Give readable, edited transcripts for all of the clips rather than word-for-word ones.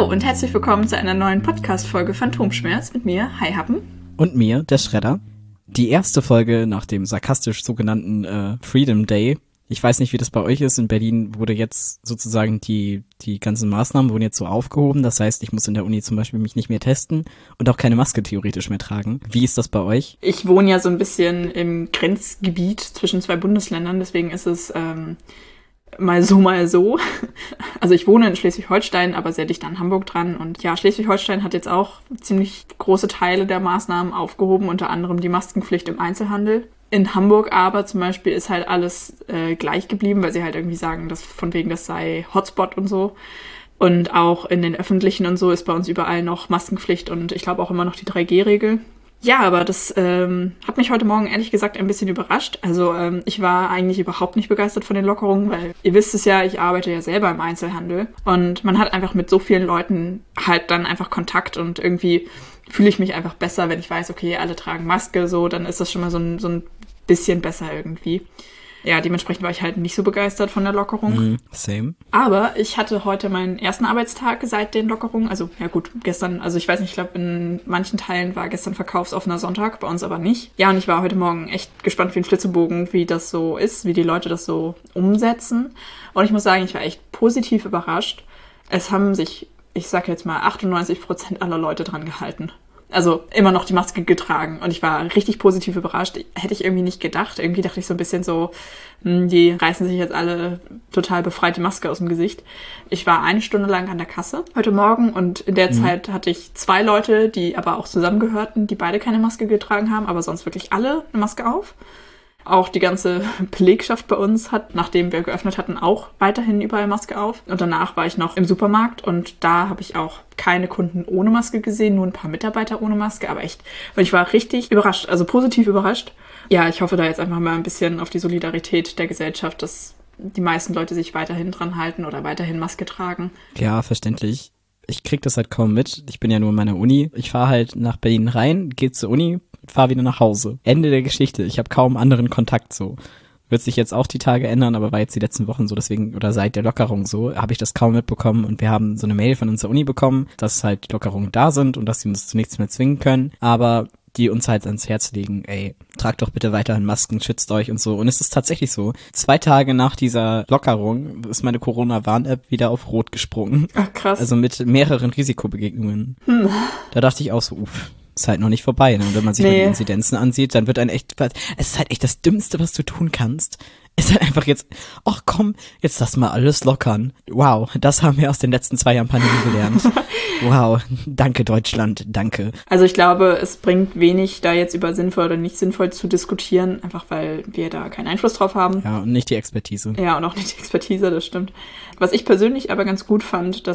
Hallo und herzlich willkommen zu einer neuen Podcast-Folge Phantomschmerz mit mir, Hi Happen. Und mir, der Schredder. Die erste Folge nach dem sarkastisch sogenannten Freedom Day. Ich weiß nicht, wie das bei euch ist. In Berlin wurde jetzt sozusagen die ganzen Maßnahmen wurden jetzt so aufgehoben. Das heißt, ich muss in der Uni zum Beispiel mich nicht mehr testen und auch keine Maske theoretisch mehr tragen. Wie ist das bei euch? Ich wohne ja so ein bisschen im Grenzgebiet zwischen zwei Bundesländern, deswegen ist es mal so, mal so. Also ich wohne in Schleswig-Holstein, aber sehr dicht an Hamburg dran. Und ja, Schleswig-Holstein hat jetzt auch ziemlich große Teile der Maßnahmen aufgehoben, unter anderem die Maskenpflicht im Einzelhandel. In Hamburg aber zum Beispiel ist halt alles gleich geblieben, weil sie halt irgendwie sagen, dass von wegen das sei Hotspot und so. Und auch in den Öffentlichen und so ist bei uns überall noch Maskenpflicht und ich glaube auch immer noch die 3G-Regel. Ja, aber das hat mich heute Morgen ehrlich gesagt ein bisschen überrascht. Also ich war eigentlich überhaupt nicht begeistert von den Lockerungen, weil ihr wisst es ja, ich arbeite ja selber im Einzelhandel und man hat einfach mit so vielen Leuten halt dann einfach Kontakt und irgendwie fühle ich mich einfach besser, wenn ich weiß, okay, alle tragen Maske, so, dann ist das schon mal so ein bisschen besser irgendwie. Ja, dementsprechend war ich halt nicht so begeistert von der Lockerung. Same. Aber ich hatte heute meinen ersten Arbeitstag seit den Lockerungen. Also, ja gut, gestern, also ich weiß nicht, ich glaube, in manchen Teilen war gestern verkaufsoffener Sonntag, bei uns aber nicht. Ja, und ich war heute Morgen echt gespannt wie ein Flitzebogen, wie das so ist, wie die Leute das so umsetzen. Und ich muss sagen, ich war echt positiv überrascht. Es haben sich, ich sag jetzt mal, 98% aller Leute dran gehalten. Also immer noch die Maske getragen und ich war richtig positiv überrascht. Hätte ich irgendwie nicht gedacht. Irgendwie dachte ich so ein bisschen so, die reißen sich jetzt alle total befreit die Maske aus dem Gesicht. Ich war 1 Stunde lang an der Kasse heute Morgen und in der Zeit hatte ich 2 Leute, die aber auch zusammengehörten, die beide keine Maske getragen haben, aber sonst wirklich alle eine Maske auf. Auch die ganze Belegschaft bei uns hat, nachdem wir geöffnet hatten, auch weiterhin überall Maske auf. Und danach war ich noch im Supermarkt und da habe ich auch keine Kunden ohne Maske gesehen, nur ein paar Mitarbeiter ohne Maske, aber echt, weil ich war richtig überrascht, also positiv überrascht. Ja, ich hoffe da jetzt einfach mal ein bisschen auf die Solidarität der Gesellschaft, dass die meisten Leute sich weiterhin dran halten oder weiterhin Maske tragen. Ja, verständlich. Ich krieg das halt kaum mit. Ich bin ja nur in meiner Uni. Ich fahre halt nach Berlin rein, gehe zur Uni, fahre wieder nach Hause. Ende der Geschichte. Ich habe kaum anderen Kontakt so. Wird sich jetzt auch die Tage ändern, aber war jetzt die letzten Wochen so, deswegen, oder seit der Lockerung so, habe ich das kaum mitbekommen und wir haben so eine Mail von unserer Uni bekommen, dass halt die Lockerungen da sind und dass sie uns zu nichts mehr zwingen können, aber die uns halt ans Herz legen, ey, tragt doch bitte weiterhin Masken, schützt euch und so. Und es ist tatsächlich so, 2 Tage nach dieser Lockerung ist meine Corona-Warn-App wieder auf Rot gesprungen. Ach, krass. Also mit mehreren Risikobegegnungen. Da dachte ich auch so, ist halt noch nicht vorbei. Ne? Und wenn man sich mal die Inzidenzen ansieht, dann wird ein echt, es ist halt echt das Dümmste, was du tun kannst. Ist halt einfach jetzt, ach komm, jetzt lass mal alles lockern. Wow, das haben wir aus den letzten 2 Jahren Pandemie gelernt. Wow, danke Deutschland, danke. Also ich glaube, es bringt wenig, da jetzt über sinnvoll oder nicht sinnvoll zu diskutieren, einfach weil wir da keinen Einfluss drauf haben. Ja, und nicht die Expertise. Ja, und auch nicht die Expertise, das stimmt. Was ich persönlich aber ganz gut fand,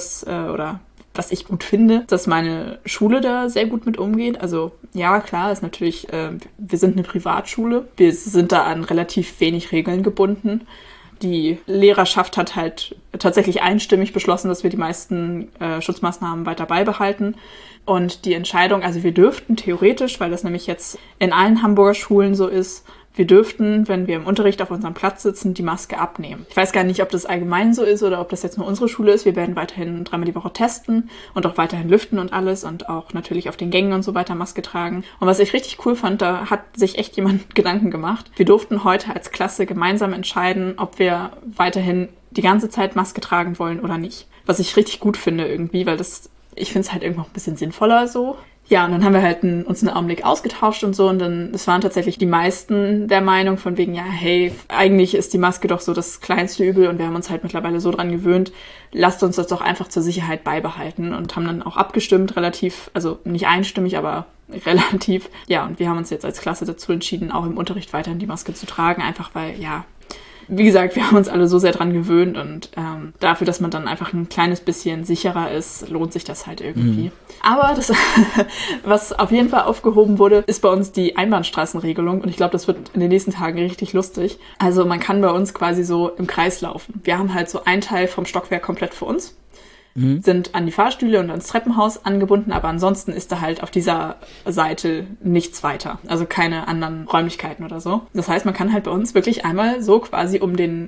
was ich gut finde, dass meine Schule da sehr gut mit umgeht. Also ja, klar, ist natürlich, wir sind eine Privatschule. Wir sind da an relativ wenig Regeln gebunden. Die Lehrerschaft hat halt tatsächlich einstimmig beschlossen, dass wir die meisten Schutzmaßnahmen weiter beibehalten. Und die Entscheidung, also wir dürften theoretisch, weil das nämlich jetzt in allen Hamburger Schulen so ist, wir dürften, wenn wir im Unterricht auf unserem Platz sitzen, die Maske abnehmen. Ich weiß gar nicht, ob das allgemein so ist oder ob das jetzt nur unsere Schule ist. Wir werden weiterhin 3-mal die Woche testen und auch weiterhin lüften und alles und auch natürlich auf den Gängen und so weiter Maske tragen. Und was ich richtig cool fand, da hat sich echt jemand Gedanken gemacht. Wir durften heute als Klasse gemeinsam entscheiden, ob wir weiterhin die ganze Zeit Maske tragen wollen oder nicht. Was ich richtig gut finde irgendwie, weil ich finde es halt irgendwo ein bisschen sinnvoller so. Ja, und dann haben wir halt uns einen Augenblick ausgetauscht und so und dann, es waren tatsächlich die meisten der Meinung von wegen, ja, hey, eigentlich ist die Maske doch so das kleinste Übel und wir haben uns halt mittlerweile so dran gewöhnt, lasst uns das doch einfach zur Sicherheit beibehalten und haben dann auch abgestimmt, relativ, also nicht einstimmig, aber relativ. Ja, und wir haben uns jetzt als Klasse dazu entschieden, auch im Unterricht weiterhin die Maske zu tragen, einfach weil, ja, wie gesagt, wir haben uns alle so sehr dran gewöhnt und dafür, dass man dann einfach ein kleines bisschen sicherer ist, lohnt sich das halt irgendwie. Aber das, was auf jeden Fall aufgehoben wurde, ist bei uns die Einbahnstraßenregelung und ich glaube, das wird in den nächsten Tagen richtig lustig. Also man kann bei uns quasi so im Kreis laufen. Wir haben halt so einen Teil vom Stockwerk komplett für uns. Sind an die Fahrstühle und ans Treppenhaus angebunden, aber ansonsten ist da halt auf dieser Seite nichts weiter. Also keine anderen Räumlichkeiten oder so. Das heißt, man kann halt bei uns wirklich einmal so quasi um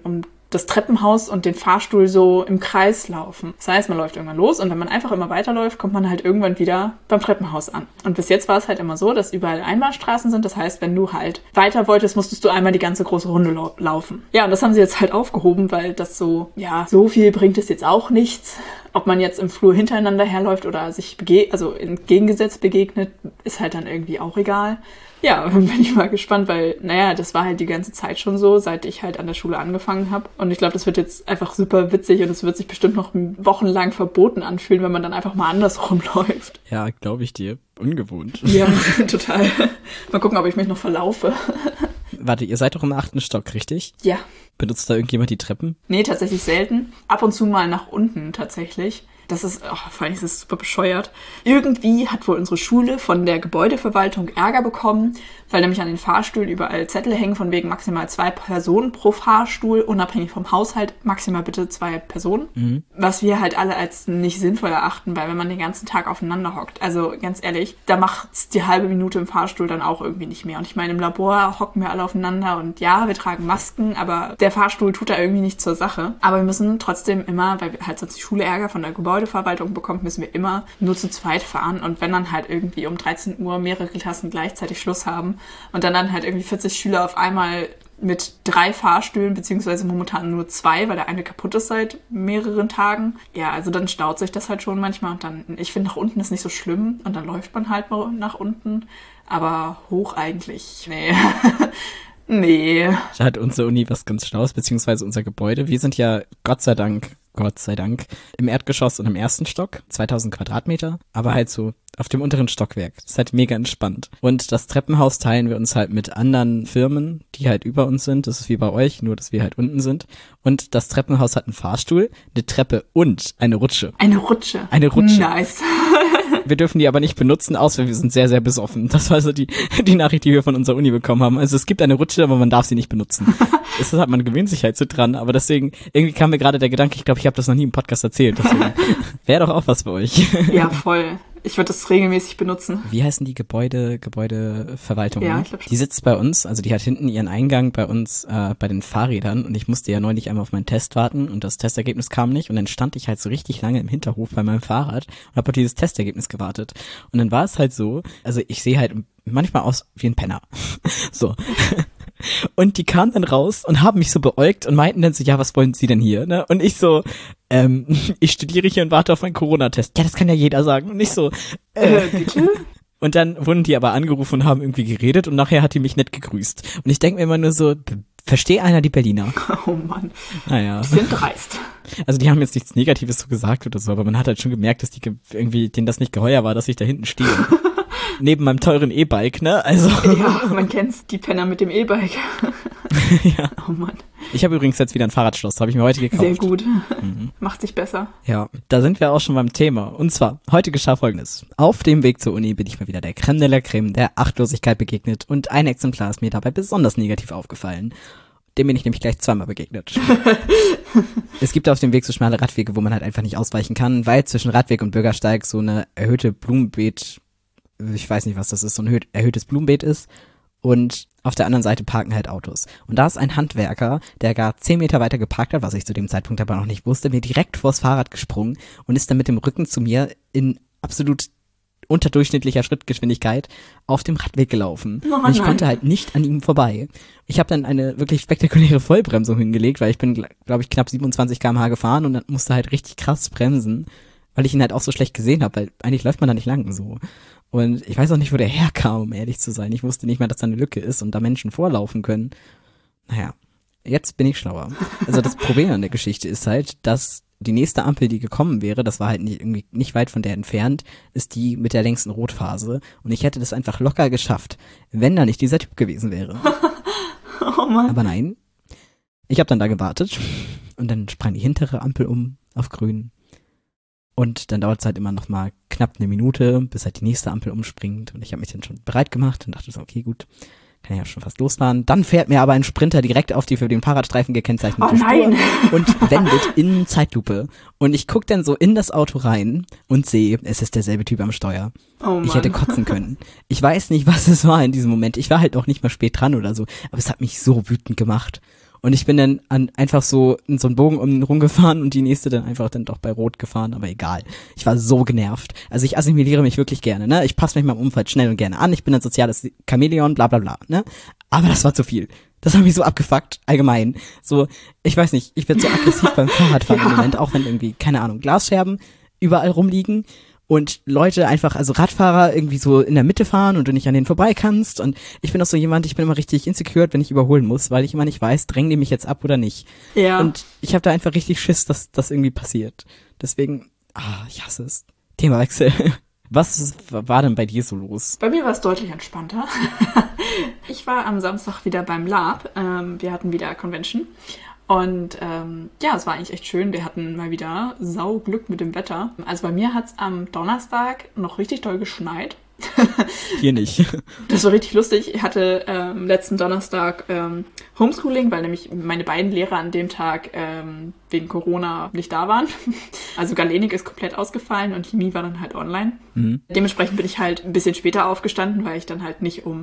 das Treppenhaus und den Fahrstuhl so im Kreis laufen. Das heißt, man läuft irgendwann los und wenn man einfach immer weiterläuft, kommt man halt irgendwann wieder beim Treppenhaus an. Und bis jetzt war es halt immer so, dass überall Einbahnstraßen sind. Das heißt, wenn du halt weiter wolltest, musstest du einmal die ganze große Runde laufen. Ja, und das haben sie jetzt halt aufgehoben, weil das so, ja, so viel bringt es jetzt auch nichts. Ob man jetzt im Flur hintereinander herläuft oder sich entgegengesetzt begegnet, ist halt dann irgendwie auch egal. Ja, bin ich mal gespannt, weil, naja, das war halt die ganze Zeit schon so, seit ich halt an der Schule angefangen habe. Und ich glaube, das wird jetzt einfach super witzig und es wird sich bestimmt noch wochenlang verboten anfühlen, wenn man dann einfach mal andersrum läuft. Ja, glaube ich dir. Ungewohnt. Ja, total. Mal gucken, ob ich mich noch verlaufe. Warte, ihr seid doch im 8. Stock, richtig? Ja. Benutzt da irgendjemand die Treppen? Nee, tatsächlich selten. Ab und zu mal nach unten tatsächlich. Das ist, vor allem ist es super bescheuert. Irgendwie hat wohl unsere Schule von der Gebäudeverwaltung Ärger bekommen, weil nämlich an den Fahrstühlen überall Zettel hängen von wegen maximal 2 Personen pro Fahrstuhl, unabhängig vom Haushalt, maximal bitte 2 Personen. Mhm. Was wir halt alle als nicht sinnvoll erachten, weil wenn man den ganzen Tag aufeinander hockt, also ganz ehrlich, da macht's die halbe Minute im Fahrstuhl dann auch irgendwie nicht mehr. Und ich meine, im Labor hocken wir alle aufeinander und ja, wir tragen Masken, aber der Fahrstuhl tut da irgendwie nicht zur Sache. Aber wir müssen trotzdem immer, weil halt sonst die Schule Ärger von der Gebäudeverwaltung bekommt, müssen wir immer nur zu zweit fahren. Und wenn dann halt irgendwie um 13 Uhr mehrere Klassen gleichzeitig Schluss haben und dann halt irgendwie 40 Schüler auf einmal mit 3 Fahrstühlen, beziehungsweise momentan nur 2, weil der eine kaputt ist seit mehreren Tagen. Ja, also dann staut sich das halt schon manchmal. Und dann, ich finde, nach unten ist nicht so schlimm. Und dann läuft man halt mal nach unten. Aber hoch eigentlich, nee. Nee. Da hat unsere Uni was ganz Schlaues, beziehungsweise unser Gebäude. Wir sind ja Gott sei Dank, im Erdgeschoss und im 1. Stock, 2000 Quadratmeter, aber halt so auf dem unteren Stockwerk. Das ist halt mega entspannt. Und das Treppenhaus teilen wir uns halt mit anderen Firmen, die halt über uns sind. Das ist wie bei euch, nur dass wir halt unten sind. Und das Treppenhaus hat einen Fahrstuhl, eine Treppe und eine Rutsche. Eine Rutsche? Eine Rutsche. Nice. Wir dürfen die aber nicht benutzen, außer wir sind sehr, sehr besoffen. Das war so die Nachricht, die wir von unserer Uni bekommen haben. Also es gibt eine Rutsche, aber man darf sie nicht benutzen. Das hat man gewöhnt sich halt so dran, aber deswegen, irgendwie kam mir gerade der Gedanke, ich glaube, ich habe das noch nie im Podcast erzählt. Deswegen wäre doch auch was für euch. Ja, voll. Ich würde das regelmäßig benutzen. Wie heißen die Gebäudeverwaltung? Ja, ne? ich glaube schon. Die sitzt bei uns, also die hat hinten ihren Eingang bei uns bei den Fahrrädern und ich musste ja neulich einmal auf meinen Test warten und das Testergebnis kam nicht und dann stand ich halt so richtig lange im Hinterhof bei meinem Fahrrad und habe auf dieses Testergebnis gewartet. Und dann war es halt so, also ich sehe halt manchmal aus wie ein Penner. So. Und die kamen dann raus und haben mich so beäugt und meinten dann so, ja, was wollen Sie denn hier? Ne? Und ich so, ich studiere hier und warte auf meinen Corona-Test. Ja, das kann ja jeder sagen. Und ich so, bitte? Und dann wurden die aber angerufen und haben irgendwie geredet und nachher hat die mich nett gegrüßt. Und ich denke mir immer nur so, verstehe einer die Berliner? Oh Mann. Naja. Die sind dreist. Also die haben jetzt nichts Negatives so gesagt oder so, aber man hat halt schon gemerkt, dass die irgendwie, denen das nicht geheuer war, dass ich da hinten stehe. Neben meinem teuren E-Bike, ne? Also. Ja, man kennt's, die Penner mit dem E-Bike. Ja. Oh Mann. Ich habe übrigens jetzt wieder ein Fahrradschloss, habe ich mir heute gekauft. Sehr gut. Macht sich besser. Ja, da sind wir auch schon beim Thema. Und zwar, heute geschah Folgendes. Auf dem Weg zur Uni bin ich mal wieder der Crème de la Crème der Achtlosigkeit begegnet und ein Exemplar ist mir dabei besonders negativ aufgefallen. Dem bin ich nämlich gleich zweimal begegnet. Es gibt auf dem Weg so schmale Radwege, wo man halt einfach nicht ausweichen kann, weil zwischen Radweg und Bürgersteig so eine erhöhte Blumenbeet, ich weiß nicht, was das ist, so ein erhöhtes Blumenbeet ist. Und auf der anderen Seite parken halt Autos. Und da ist ein Handwerker, der gar 10 Meter weiter geparkt hat, was ich zu dem Zeitpunkt aber noch nicht wusste, mir direkt vors Fahrrad gesprungen und ist dann mit dem Rücken zu mir in absolut unterdurchschnittlicher Schrittgeschwindigkeit auf dem Radweg gelaufen. Oh, und ich konnte halt nicht an ihm vorbei. Ich habe dann eine wirklich spektakuläre Vollbremsung hingelegt, weil ich bin, glaube ich, knapp 27 km/h gefahren und dann musste halt richtig krass bremsen, weil ich ihn halt auch so schlecht gesehen habe, weil eigentlich läuft man da nicht lang so. Und ich weiß auch nicht, wo der herkam, um ehrlich zu sein. Ich wusste nicht mal, dass da eine Lücke ist und da Menschen vorlaufen können. Naja, jetzt bin ich schlauer. Also das Problem an der Geschichte ist halt, dass die nächste Ampel, die gekommen wäre, das war halt irgendwie nicht weit von der entfernt, ist die mit der längsten Rotphase. Und ich hätte das einfach locker geschafft, wenn da nicht dieser Typ gewesen wäre. Oh Mann. Aber nein, ich habe dann da gewartet und dann sprang die hintere Ampel um auf grün. Und dann dauert es halt immer noch mal knapp eine Minute, bis halt die nächste Ampel umspringt. Und ich habe mich dann schon bereit gemacht und dachte so, okay, gut, kann ja schon fast losfahren. Dann fährt mir aber ein Sprinter direkt auf die für den Fahrradstreifen gekennzeichnete Spur und wendet in Zeitlupe. Und ich guck dann so in das Auto rein und sehe, es ist derselbe Typ am Steuer. Oh Mann. Ich hätte kotzen können. Ich weiß nicht, was es war in diesem Moment. Ich war halt auch nicht mal spät dran oder so. Aber es hat mich so wütend gemacht. Und ich bin dann einfach so in so einen Bogen um ihn rumgefahren und die nächste dann einfach dann doch bei Rot gefahren, aber egal. Ich war so genervt. Also ich assimiliere mich wirklich gerne, ne? Ich passe mich meinem Umfeld schnell und gerne an. Ich bin ein soziales Chamäleon, bla bla bla, ne? Aber das war zu viel. Das hat mich so abgefuckt, allgemein. So, ich weiß nicht, ich werde so aggressiv beim Fahrradfahren im Moment, auch wenn irgendwie, keine Ahnung, Glasscherben überall rumliegen und Leute einfach, also Radfahrer irgendwie so in der Mitte fahren und du nicht an denen vorbei kannst. Und ich bin auch so jemand, ich bin immer richtig insecure, wenn ich überholen muss, weil ich immer nicht weiß, drängen die mich jetzt ab oder nicht. Ja. Und ich habe da einfach richtig Schiss, dass das irgendwie passiert. Deswegen, ich hasse es. Themawechsel. Was war denn bei dir so los? Bei mir war es deutlich entspannter. Ich war am Samstag wieder beim Lab. Wir hatten wieder Convention. Und ja, es war eigentlich echt schön. Wir hatten mal wieder Sauglück mit dem Wetter. Also bei mir hat es am Donnerstag noch richtig doll geschneit. Hier nicht. Das war richtig lustig. Ich hatte letzten Donnerstag Homeschooling, weil nämlich meine beiden Lehrer an dem Tag wegen Corona nicht da waren. Also Galenik ist komplett ausgefallen und Chemie war dann halt online. Mhm. Dementsprechend bin ich halt ein bisschen später aufgestanden, weil ich dann halt nicht um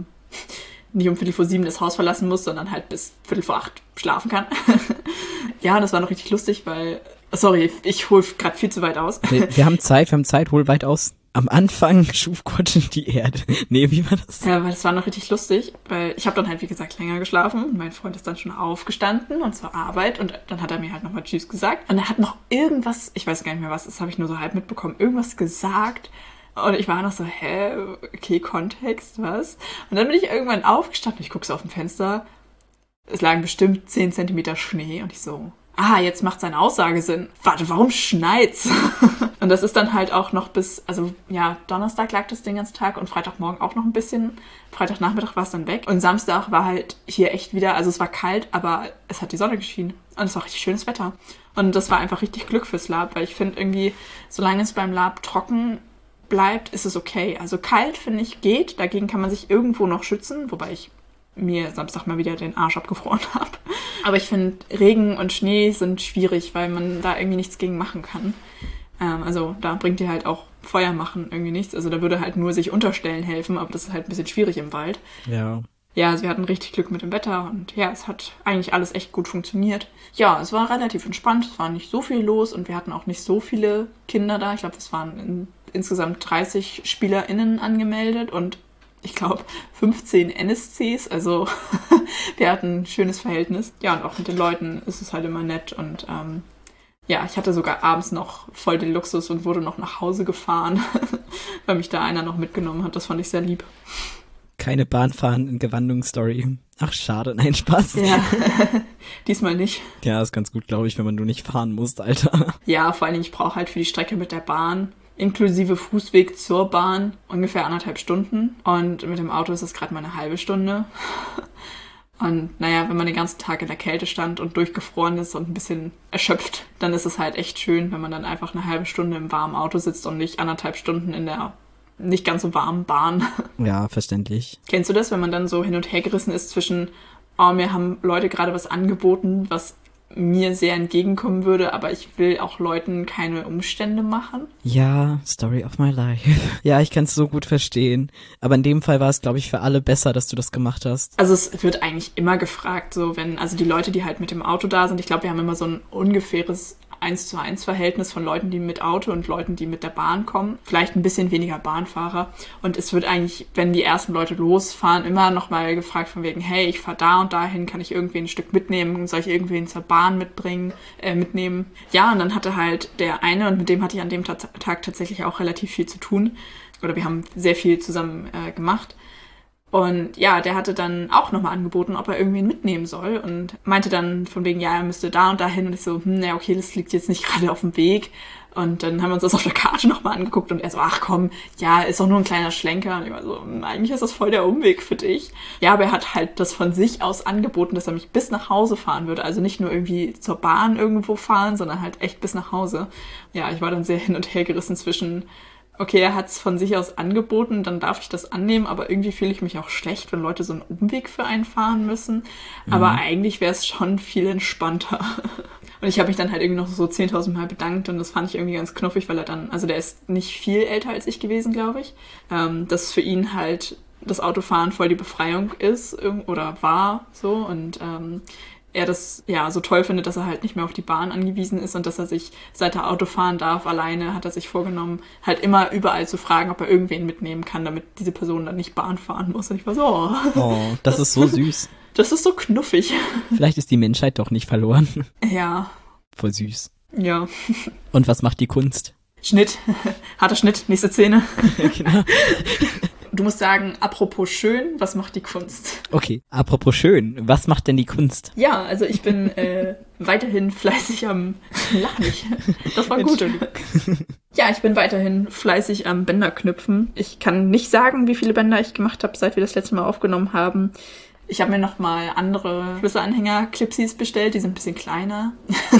7:45 das Haus verlassen muss, sondern halt bis 7:45 schlafen kann. Ja, und das war noch richtig lustig, weil... Sorry, ich hole gerade viel zu weit aus. Wir haben Zeit, hol weit aus. Am Anfang schuf Gott die Erde. Nee, wie war das? Ja, weil das war noch richtig lustig, weil ich habe dann halt, wie gesagt, länger geschlafen und mein Freund ist dann schon aufgestanden und zur Arbeit und dann hat er mir halt nochmal Tschüss gesagt. Und er hat noch irgendwas, ich weiß gar nicht mehr was, das habe ich nur so halb mitbekommen, irgendwas gesagt. Und ich war noch so, okay, Kontext, was? Und dann bin ich irgendwann aufgestanden, ich gucke so auf dem Fenster, es lagen bestimmt 10 Zentimeter Schnee und ich so... jetzt macht seine Aussage Sinn. Warte, warum schneit's? Und das ist dann halt auch noch Donnerstag lag das den ganzen Tag und Freitagmorgen auch noch ein bisschen. Freitagnachmittag war es dann weg. Und Samstag war halt hier echt wieder, also es war kalt, aber es hat die Sonne geschienen. Und es war richtig schönes Wetter. Und das war einfach richtig Glück fürs Lab, weil ich finde irgendwie, solange es beim Lab trocken bleibt, ist es okay. Also kalt, finde ich, geht. Dagegen kann man sich irgendwo noch schützen, wobei ich mir Samstag mal wieder den Arsch abgefroren habe. Aber ich finde, Regen und Schnee sind schwierig, weil man da irgendwie nichts gegen machen kann. Also da bringt dir halt auch Feuer machen irgendwie nichts. Also da würde halt nur sich unterstellen helfen, aber das ist halt ein bisschen schwierig im Wald. Ja. Ja, also wir hatten richtig Glück mit dem Wetter und ja, es hat eigentlich alles echt gut funktioniert. Ja, es war relativ entspannt, es war nicht so viel los und wir hatten auch nicht so viele Kinder da. Ich glaube, es waren insgesamt 30 SpielerInnen angemeldet und ich glaube, 15 NSCs, also wir hatten ein schönes Verhältnis. Ja, und auch mit den Leuten ist es halt immer nett und ich hatte sogar abends noch voll den Luxus und wurde noch nach Hause gefahren, weil mich da einer noch mitgenommen hat. Das fand ich sehr lieb. Keine Bahnfahren in Gewandungsstory. Ach, schade, nein, Spaß. Ja, diesmal nicht. Ja, ist ganz gut, glaube ich, wenn man nur nicht fahren musst, Alter. Ja, vor allen Dingen, ich brauche halt für die Strecke mit der Bahn inklusive Fußweg zur Bahn ungefähr 1,5 Stunden. Und mit dem Auto ist es gerade mal eine halbe Stunde. Und naja, wenn man den ganzen Tag in der Kälte stand und durchgefroren ist und ein bisschen erschöpft, dann ist es halt echt schön, wenn man dann einfach eine halbe Stunde im warmen Auto sitzt und nicht 1,5 Stunden in der nicht ganz so warmen Bahn. Ja, verständlich. Kennst du das, wenn man dann so hin und her gerissen ist zwischen, mir haben Leute gerade was angeboten, was mir sehr entgegenkommen würde, aber ich will auch Leuten keine Umstände machen. Ja, Story of my life. Ja, ich kann es so gut verstehen. Aber in dem Fall war es, glaube ich, für alle besser, dass du das gemacht hast. Also es wird eigentlich immer gefragt, also die Leute, die halt mit dem Auto da sind, ich glaube, wir haben immer so ein ungefähres 1:1 Verhältnis von Leuten, die mit Auto und Leuten, die mit der Bahn kommen. Vielleicht ein bisschen weniger Bahnfahrer. Und es wird eigentlich, wenn die ersten Leute losfahren, immer noch mal gefragt von wegen, hey, ich fahre da und dahin, kann ich irgendwen ein Stück mitnehmen? Soll ich irgendwen zur Bahn mitnehmen? Ja, und dann hatte halt der eine, und mit dem hatte ich an dem Tag tatsächlich auch relativ viel zu tun. Oder wir haben sehr viel zusammen gemacht. Und ja, der hatte dann auch nochmal angeboten, ob er irgendwen mitnehmen soll und meinte dann von wegen, ja, er müsste da und dahin. Und ich so, okay, das liegt jetzt nicht gerade auf dem Weg. Und dann haben wir uns das auf der Karte nochmal angeguckt und er so, ach komm, ja, ist doch nur ein kleiner Schlenker. Und ich war so, eigentlich ist das voll der Umweg für dich. Ja, aber er hat halt das von sich aus angeboten, dass er mich bis nach Hause fahren würde. Also nicht nur irgendwie zur Bahn irgendwo fahren, sondern halt echt bis nach Hause. Ja, ich war dann sehr hin und her gerissen zwischen... Okay, er hat es von sich aus angeboten, dann darf ich das annehmen, aber irgendwie fühle ich mich auch schlecht, wenn Leute so einen Umweg für einen fahren müssen. Aber eigentlich wäre es schon viel entspannter. Und ich habe mich dann halt irgendwie noch so 10.000 Mal bedankt und das fand ich irgendwie ganz knuffig, weil er dann, also der ist nicht viel älter als ich gewesen, glaube ich. Dass für ihn halt das Autofahren voll die Befreiung ist oder war so und er das ja so toll findet, dass er halt nicht mehr auf die Bahn angewiesen ist und dass er sich, seit er Auto fahren darf, alleine, hat er sich vorgenommen, halt immer überall zu fragen, ob er irgendwen mitnehmen kann, damit diese Person dann nicht Bahn fahren muss. Und ich war so, Oh, das ist so süß. Das ist so knuffig. Vielleicht ist die Menschheit doch nicht verloren. Ja. Voll süß. Ja. Und was macht die Kunst? Schnitt. Harter Schnitt. Nächste Szene. Genau. Du musst sagen, apropos schön, was macht die Kunst? Okay, apropos schön, was macht denn die Kunst? Ja, also ich bin weiterhin fleißig am... Lach nicht. Das war gut. Ja, ich bin weiterhin fleißig am Bänderknüpfen. Ich kann nicht sagen, wie viele Bänder ich gemacht habe, seit wir das letzte Mal aufgenommen haben. Ich habe mir nochmal andere Schlüsselanhänger-Clipsies bestellt, die sind ein bisschen kleiner.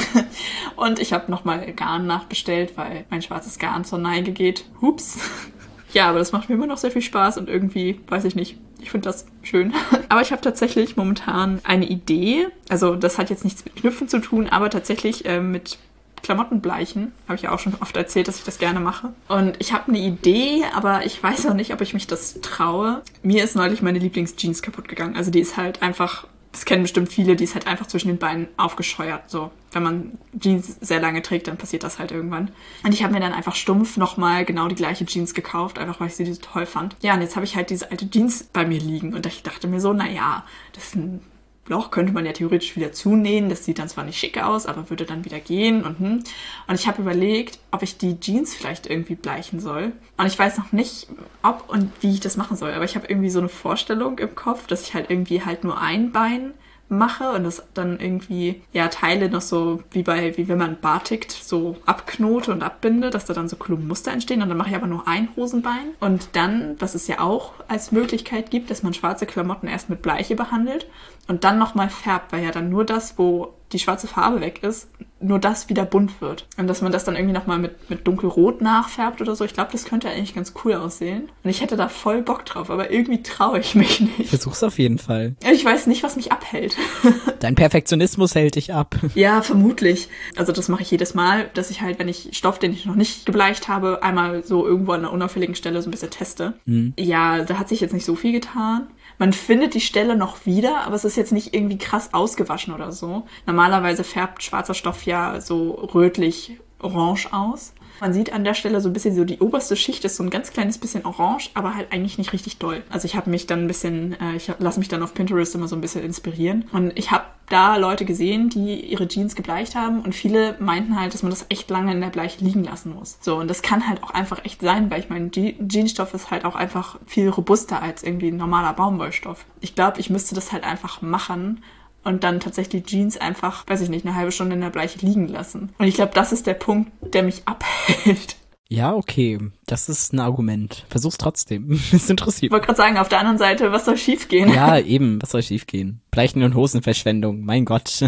Und ich habe nochmal Garn nachbestellt, weil mein schwarzes Garn zur Neige geht. Hups. Ja, aber das macht mir immer noch sehr viel Spaß und irgendwie, weiß ich nicht, ich finde das schön. Aber ich habe tatsächlich momentan eine Idee, also das hat jetzt nichts mit Knüpfen zu tun, aber tatsächlich mit Klamottenbleichen. Habe ich ja auch schon oft erzählt, dass ich das gerne mache. Und ich habe eine Idee, aber ich weiß noch nicht, ob ich mich das traue. Mir ist neulich meine Lieblingsjeans kaputt gegangen. Also die ist halt einfach, das kennen bestimmt viele, die ist halt einfach zwischen den Beinen aufgescheuert. So, wenn man Jeans sehr lange trägt, dann passiert das halt irgendwann. Und ich habe mir dann einfach stumpf nochmal genau die gleiche Jeans gekauft, einfach weil ich sie so toll fand. Ja, und jetzt habe ich halt diese alte Jeans bei mir liegen. Und ich dachte mir so, naja, das ist ein Loch, könnte man ja theoretisch wieder zunähen. Das sieht dann zwar nicht schick aus, aber würde dann wieder gehen. Und ich habe überlegt, ob ich die Jeans vielleicht irgendwie bleichen soll. Und ich weiß noch nicht, ob und wie ich das machen soll. Aber ich habe irgendwie so eine Vorstellung im Kopf, dass ich halt irgendwie halt nur ein Bein mache und das dann irgendwie, ja, Teile noch so, wie wenn man Batik so abknote und abbinde, dass da dann so Muster entstehen und dann mache ich aber nur ein Hosenbein. Und dann, was es ja auch als Möglichkeit gibt, dass man schwarze Klamotten erst mit Bleiche behandelt und dann nochmal färbt, weil ja dann nur das, wo die schwarze Farbe weg ist, nur das wieder bunt wird. Und dass man das dann irgendwie nochmal mit dunkelrot nachfärbt oder so. Ich glaube, das könnte eigentlich ganz cool aussehen. Und ich hätte da voll Bock drauf, aber irgendwie traue ich mich nicht. Versuch's auf jeden Fall. Ich weiß nicht, was mich abhält. Dein Perfektionismus hält dich ab. Ja, vermutlich. Also das mache ich jedes Mal, dass ich halt, wenn ich Stoff, den ich noch nicht gebleicht habe, einmal so irgendwo an einer unauffälligen Stelle so ein bisschen teste. Ja, da hat sich jetzt nicht so viel getan. Man findet die Stelle noch wieder, aber es ist jetzt nicht irgendwie krass ausgewaschen oder so. Normalerweise färbt schwarzer Stoff ja so rötlich-orange aus. Man sieht an der Stelle so ein bisschen so, die oberste Schicht ist so ein ganz kleines bisschen orange, aber halt eigentlich nicht richtig doll. Also ich habe mich dann ein bisschen, ich lasse mich dann auf Pinterest immer so ein bisschen inspirieren. Und ich habe da Leute gesehen, die ihre Jeans gebleicht haben und viele meinten halt, dass man das echt lange in der Bleiche liegen lassen muss. So, und das kann halt auch einfach echt sein, weil ich meine, Jeansstoff ist halt auch einfach viel robuster als irgendwie ein normaler Baumwollstoff. Ich glaube, ich müsste das halt einfach machen und dann tatsächlich Jeans einfach, weiß ich nicht, eine halbe Stunde in der Bleiche liegen lassen. Und ich glaube, das ist der Punkt, der mich abhält. Ja, okay. Das ist ein Argument. Versuch's trotzdem. Das interessiert. Ich wollte gerade sagen, auf der anderen Seite, was soll schiefgehen? Ja, eben, was soll schiefgehen? Bleichen und Hosenverschwendung, mein Gott.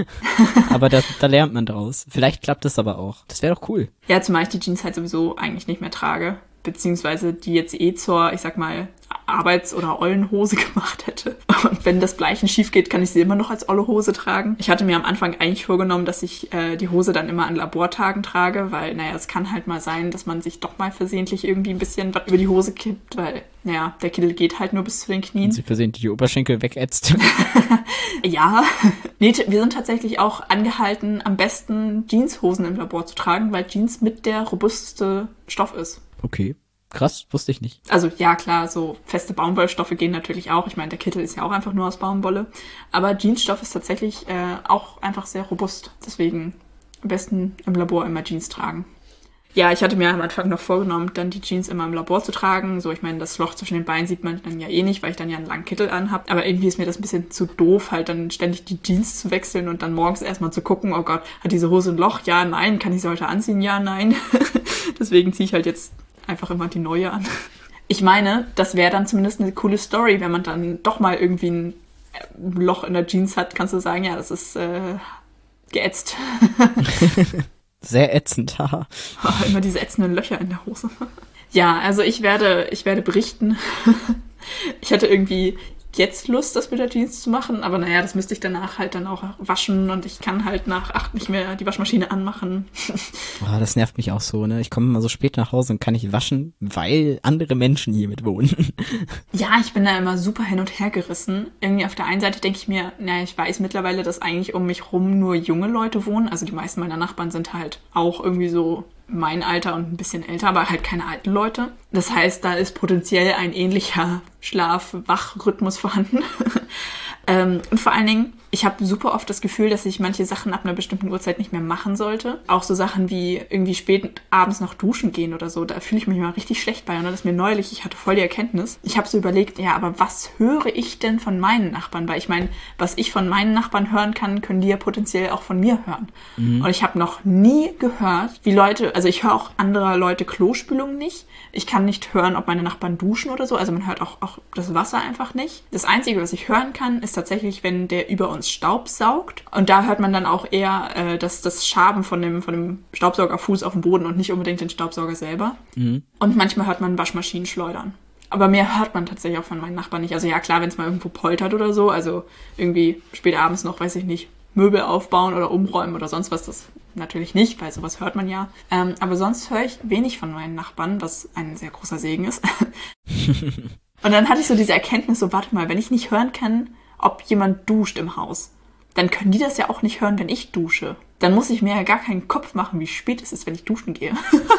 Aber da lernt man draus. Vielleicht klappt es aber auch. Das wäre doch cool. Ja, zumal ich die Jeans halt sowieso eigentlich nicht mehr trage. Beziehungsweise die jetzt zur, ich sag mal, Arbeits- oder Ollenhose gemacht hätte. Und wenn das Bleichen schief geht, kann ich sie immer noch als olle Hose tragen. Ich hatte mir am Anfang eigentlich vorgenommen, dass ich die Hose dann immer an Labortagen trage, weil, naja, es kann halt mal sein, dass man sich doch mal versehentlich irgendwie ein bisschen was über die Hose kippt, weil, naja, der Kittel geht halt nur bis zu den Knien. Und sie versehentlich die Oberschenkel wegätzt. Ja, nee, wir sind tatsächlich auch angehalten, am besten Jeanshosen im Labor zu tragen, weil Jeans mit der robusteste Stoff ist. Okay, krass, wusste ich nicht. Also ja, klar, so feste Baumwollstoffe gehen natürlich auch. Ich meine, der Kittel ist ja auch einfach nur aus Baumwolle. Aber Jeansstoff ist tatsächlich auch einfach sehr robust. Deswegen am besten im Labor immer Jeans tragen. Ja, ich hatte mir am Anfang noch vorgenommen, dann die Jeans immer im Labor zu tragen. So, ich meine, das Loch zwischen den Beinen sieht man dann ja eh nicht, weil ich dann ja einen langen Kittel anhab. Aber irgendwie ist mir das ein bisschen zu doof, halt dann ständig die Jeans zu wechseln und dann morgens erstmal zu gucken, oh Gott, hat diese Hose ein Loch? Ja, nein. Kann ich sie heute anziehen? Ja, nein. Deswegen ziehe ich halt jetzt einfach immer die neue an. Ich meine, das wäre dann zumindest eine coole Story, wenn man dann doch mal irgendwie ein Loch in der Jeans hat, kannst du sagen, ja, das ist geätzt. Sehr ätzend, haha. Immer diese ätzenden Löcher in der Hose. Ja, also ich werde berichten. Ich hatte irgendwie jetzt Lust, das mit der Jeans zu machen, aber naja, das müsste ich danach halt dann auch waschen und ich kann halt nach 8 nicht mehr die Waschmaschine anmachen. Oh, das nervt mich auch so, ne? Ich komme immer so spät nach Hause und kann nicht waschen, weil andere Menschen hier mit wohnen. Ja, ich bin da immer super hin und her gerissen. Irgendwie auf der einen Seite denke ich mir, naja, ich weiß mittlerweile, dass eigentlich um mich rum nur junge Leute wohnen. Also die meisten meiner Nachbarn sind halt auch irgendwie so mein Alter und ein bisschen älter, aber halt keine alten Leute. Das heißt, da ist potenziell ein ähnlicher Schlaf-Wach-Rhythmus vorhanden. Und vor allen Dingen, ich habe super oft das Gefühl, dass ich manche Sachen ab einer bestimmten Uhrzeit nicht mehr machen sollte. Auch so Sachen wie irgendwie spät abends noch duschen gehen oder so. Da fühle ich mich mal richtig schlecht bei. Und das ist mir neulich, ich hatte voll die Erkenntnis. Ich habe so überlegt, ja, aber was höre ich denn von meinen Nachbarn? Weil ich meine, was ich von meinen Nachbarn hören kann, können die ja potenziell auch von mir hören. Mhm. Und ich habe noch nie gehört, wie Leute, also ich höre auch anderer Leute Klospülungen nicht. Ich kann nicht hören, ob meine Nachbarn duschen oder so. Also man hört auch das Wasser einfach nicht. Das Einzige, was ich hören kann, ist tatsächlich, wenn der über uns Staub saugt. Und da hört man dann auch eher das Schaben von dem Staubsaugerfuß auf dem Boden und nicht unbedingt den Staubsauger selber. Mhm. Und manchmal hört man Waschmaschinen schleudern. Aber mehr hört man tatsächlich auch von meinen Nachbarn nicht. Also ja, klar, wenn es mal irgendwo poltert oder so, also irgendwie spät abends noch, weiß ich nicht, Möbel aufbauen oder umräumen oder sonst was, das natürlich nicht, weil sowas hört man ja. Aber sonst höre ich wenig von meinen Nachbarn, was ein sehr großer Segen ist. Und dann hatte ich so diese Erkenntnis, so warte mal, wenn ich nicht hören kann, ob jemand duscht im Haus, dann können die das ja auch nicht hören, wenn ich dusche. Dann muss ich mir ja gar keinen Kopf machen, wie spät es ist, wenn ich duschen gehe.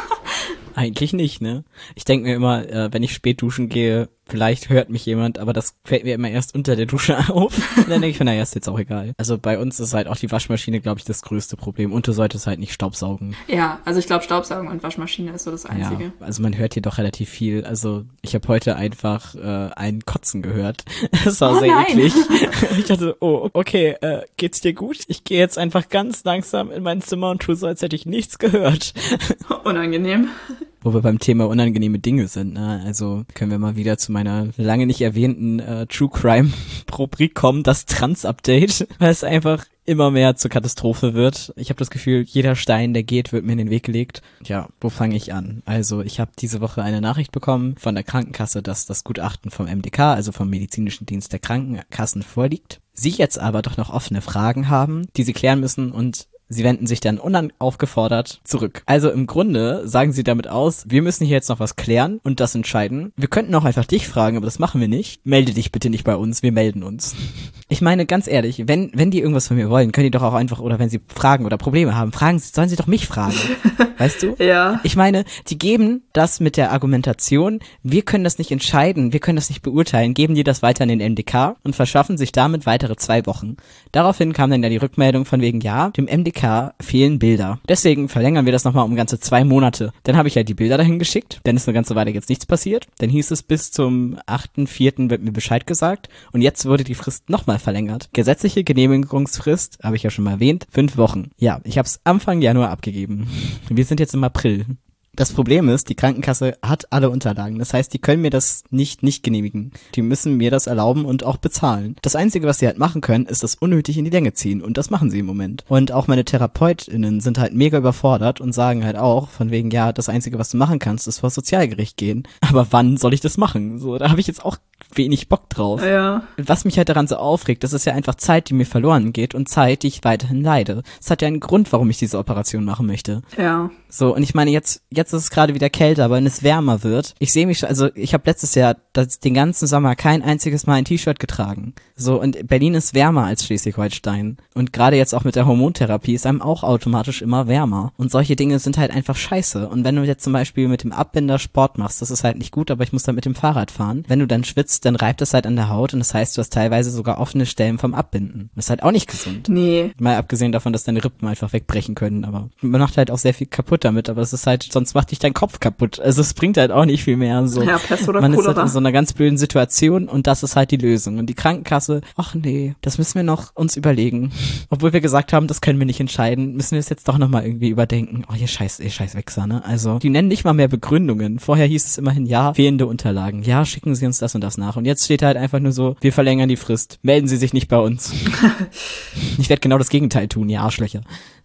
Eigentlich nicht, ne? Ich denke mir immer, wenn ich spät duschen gehe, vielleicht hört mich jemand, aber das fällt mir immer erst unter der Dusche auf. Und dann denke ich mir, naja, ist jetzt auch egal. Also bei uns ist halt auch die Waschmaschine, glaube ich, das größte Problem. Und du solltest halt nicht staubsaugen. Ja, also ich glaube, Staubsaugen und Waschmaschine ist so das Einzige. Ja, also man hört hier doch relativ viel. Also ich habe heute einfach einen Kotzen gehört. Das war sehr eklig. Ich dachte, oh, okay, geht's dir gut? Ich gehe jetzt einfach ganz langsam in mein Zimmer und tue so, als hätte ich nichts gehört. Unangenehm. Wo wir beim Thema unangenehme Dinge sind, ne? Also können wir mal wieder zu meiner lange nicht erwähnten True Crime Rubrik kommen, das Trans-Update, weil es einfach immer mehr zur Katastrophe wird. Ich habe das Gefühl, jeder Stein, der geht, wird mir in den Weg gelegt. Ja, wo fange ich an? Also ich habe diese Woche eine Nachricht bekommen von der Krankenkasse, dass das Gutachten vom MDK, also vom Medizinischen Dienst der Krankenkassen, vorliegt. Sie jetzt aber doch noch offene Fragen haben, die sie klären müssen, und sie wenden sich dann unaufgefordert zurück. Also im Grunde sagen sie damit aus, wir müssen hier jetzt noch was klären und das entscheiden. Wir könnten auch einfach dich fragen, aber das machen wir nicht. Melde dich bitte nicht bei uns, wir melden uns. Ich meine, ganz ehrlich, wenn die irgendwas von mir wollen, können die doch auch einfach, oder wenn sie Fragen oder Probleme haben, sollen sie doch mich fragen. Weißt du? Ja. Ich meine, die geben das mit der Argumentation, wir können das nicht entscheiden, wir können das nicht beurteilen, geben die das weiter an den MDK und verschaffen sich damit weitere 2 Wochen. Daraufhin kam dann ja die Rückmeldung von wegen, ja, dem MDK fehlen Bilder. Deswegen verlängern wir das nochmal um ganze 2 Monate. Dann habe ich ja die Bilder dahin geschickt, dann ist eine ganze Weile jetzt nichts passiert. Dann hieß es, bis zum 8.4. wird mir Bescheid gesagt und jetzt wurde die Frist nochmal verlängert. Gesetzliche Genehmigungsfrist, habe ich ja schon mal erwähnt, 5 Wochen. Ja, ich habe es Anfang Januar abgegeben. Wir sind jetzt im April. Das Problem ist, die Krankenkasse hat alle Unterlagen. Das heißt, die können mir das nicht genehmigen. Die müssen mir das erlauben und auch bezahlen. Das Einzige, was sie halt machen können, ist das unnötig in die Länge ziehen. Und das machen sie im Moment. Und auch meine TherapeutInnen sind halt mega überfordert und sagen halt auch, von wegen, ja, das Einzige, was du machen kannst, ist vor das Sozialgericht gehen. Aber wann soll ich das machen? So, da habe ich jetzt auch wenig Bock drauf. Ja. Was mich halt daran so aufregt, das ist ja einfach Zeit, die mir verloren geht und Zeit, die ich weiterhin leide. Es hat ja einen Grund, warum ich diese Operation machen möchte. Ja. So, und ich meine, jetzt ist es gerade wieder kälter, aber wenn es wärmer wird, ich sehe mich schon, also ich habe letztes Jahr den ganzen Sommer kein einziges Mal ein T-Shirt getragen. So, und Berlin ist wärmer als Schleswig-Holstein. Und gerade jetzt auch mit der Hormontherapie ist einem auch automatisch immer wärmer. Und solche Dinge sind halt einfach scheiße. Und wenn du jetzt zum Beispiel mit dem Abbinder Sport machst, das ist halt nicht gut, aber ich muss dann mit dem Fahrrad fahren. Wenn du dann schwitzt, dann reibt das halt an der Haut und das heißt, du hast teilweise sogar offene Stellen vom Abbinden. Das ist halt auch nicht gesund. Nee. Mal abgesehen davon, dass deine Rippen einfach wegbrechen können, aber man macht halt auch sehr viel kaputt damit, aber es ist halt, sonst macht dich dein Kopf kaputt. Also es bringt halt auch nicht viel mehr. So. Ja, Pest oder man Cholera. ist halt in so einer ganz blöden Situation und das ist halt die Lösung. Und die Krankenkasse, ach nee, das müssen wir noch uns überlegen. Obwohl wir gesagt haben, das können wir nicht entscheiden, müssen wir es jetzt doch nochmal irgendwie überdenken. Oh, ihr scheiß Wichser, ne? Also, die nennen nicht mal mehr Begründungen. Vorher hieß es immerhin, ja, fehlende Unterlagen. Ja, schicken Sie uns das und das nach. Und jetzt steht halt einfach nur so, wir verlängern die Frist. Melden Sie sich nicht bei uns. Ich werde genau das Gegenteil tun, ihr Arschlöcher.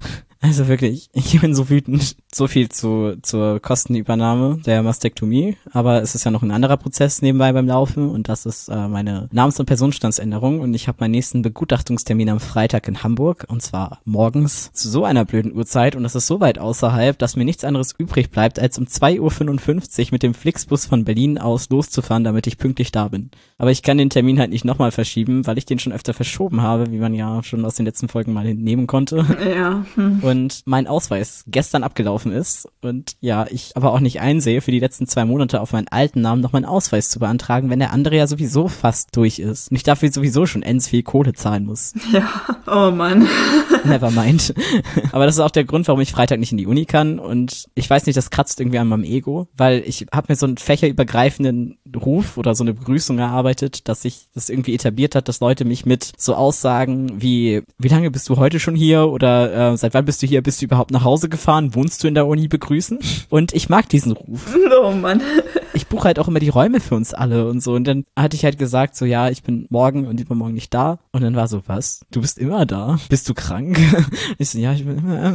Also wirklich, ich bin so wütend. So viel zur Kostenübernahme der Mastektomie. Aber es ist ja noch ein anderer Prozess nebenbei beim Laufen und das ist meine Namens- und Personenstandsänderung. Und ich habe meinen nächsten Begutachtungstermin am Freitag in Hamburg und zwar morgens zu so einer blöden Uhrzeit und das ist so weit außerhalb, dass mir nichts anderes übrig bleibt, als um 2:55 Uhr mit dem Flixbus von Berlin aus loszufahren, damit ich pünktlich da bin. Aber ich kann den Termin halt nicht nochmal verschieben, weil ich den schon öfter verschoben habe, wie man ja schon aus den letzten Folgen mal entnehmen konnte. Ja. Und mein Ausweis gestern abgelaufen ist und ja, ich aber auch nicht einsehe, für die letzten 2 Monate auf meinen alten Namen noch meinen Ausweis zu beantragen, wenn der andere ja sowieso fast durch ist. Und ich dafür sowieso schon ends viel Kohle zahlen muss. Ja, oh Mann. Nevermind. Aber das ist auch der Grund, warum ich Freitag nicht in die Uni kann und ich weiß nicht, das kratzt irgendwie an meinem Ego, weil ich habe mir so einen fächerübergreifenden Ruf oder so eine Begrüßung erarbeitet, dass sich das irgendwie etabliert hat, dass Leute mich mit so Aussagen wie lange bist du heute schon hier oder seit wann bist du hier, bist du überhaupt nach Hause gefahren, wohnst du in der Uni begrüßen und ich mag diesen Ruf. Oh Mann. Ich buche halt auch immer die Räume für uns alle und so und dann hatte ich halt gesagt so, ja, ich bin morgen und übermorgen nicht da und dann war so, was? Du bist immer da? Bist du krank? Ich so, ja,